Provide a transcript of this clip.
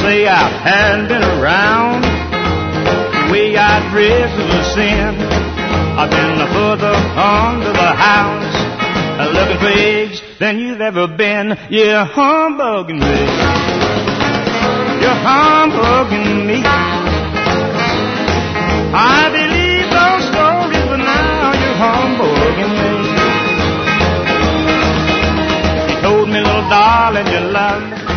say I hadn't been around. The way I dressed was a sin. I've been further under the house, looking for eggs than you've ever been. You're humbugging me. You're humbugging me. I believe those stories, but now you're humbugging me. You told me, little darling, you loved me.